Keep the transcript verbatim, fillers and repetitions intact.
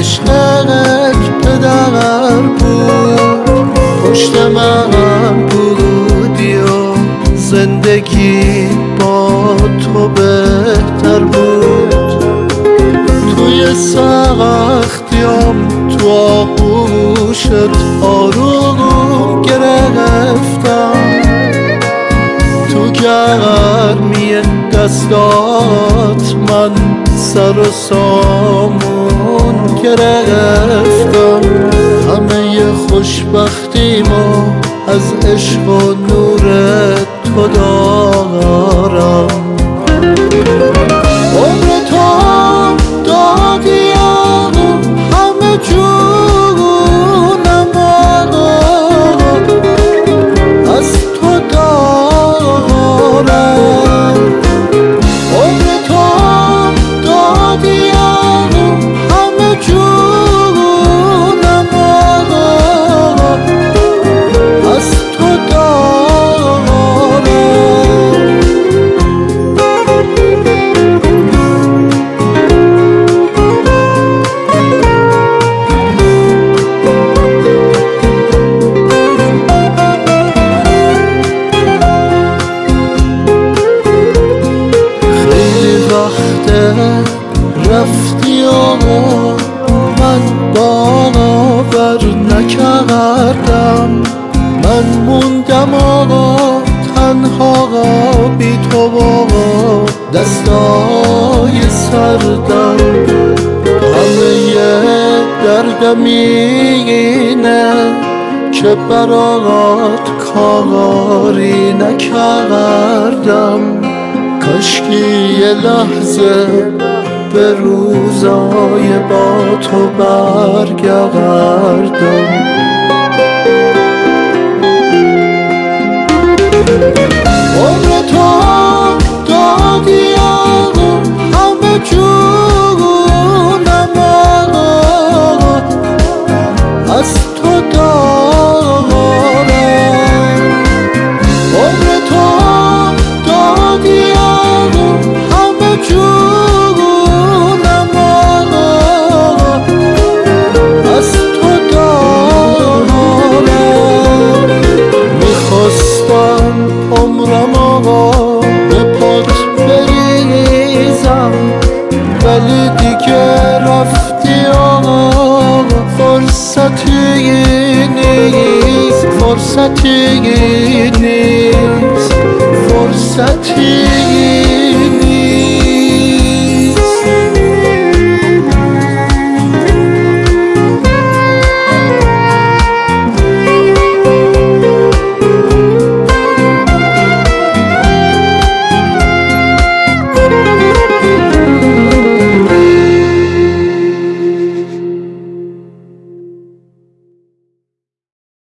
عشقت پدر بود، پشت من بودی و زندگی با تو بهتر بود. توی سختیام تو آغوشت آروم گرفتم، تو گرمی دستات من سر و سامون گرفتم. همه خوشبختیمو از عشق و نور تو دارم. عمر تو دادی همه جونم از تو دارم. عمر تو دادی همه جونم از تو دارم. رفتی و من باور نکردم، من موندم آقا تنها بی تو و دستای سردم. همه دردم اینه که برات کاری نکردم، کاشکی یه لحظه به روزای با تو برگردم. عمر تو دادی همه جونم از تو دارم. عمر تو دادی همه جونم از تو دارم. میخواستم عمرم آقا به پات بریزم، ولی دیگه رفتی آقا، فرصتی نیست، فرصتی نیست، فرصتی